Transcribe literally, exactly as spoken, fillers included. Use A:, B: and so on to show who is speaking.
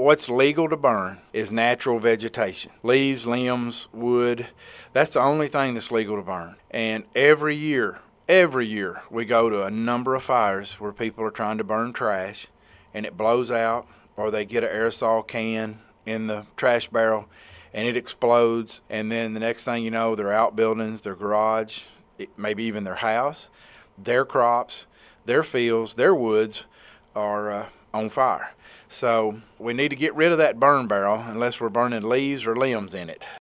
A: what's legal to burn is natural vegetation. Leaves, limbs, wood. That's the only thing that's legal to burn. And every year, every year, we go to a number of fires where people are trying to burn trash, and it blows out, or they get an aerosol can in the trash barrel, and it explodes. And then the next thing you know, their outbuildings, their garage, it, maybe even their house, their crops, their fields, their woods are uh, on fire. So we need to get rid of that burn barrel unless we're burning leaves or limbs in it.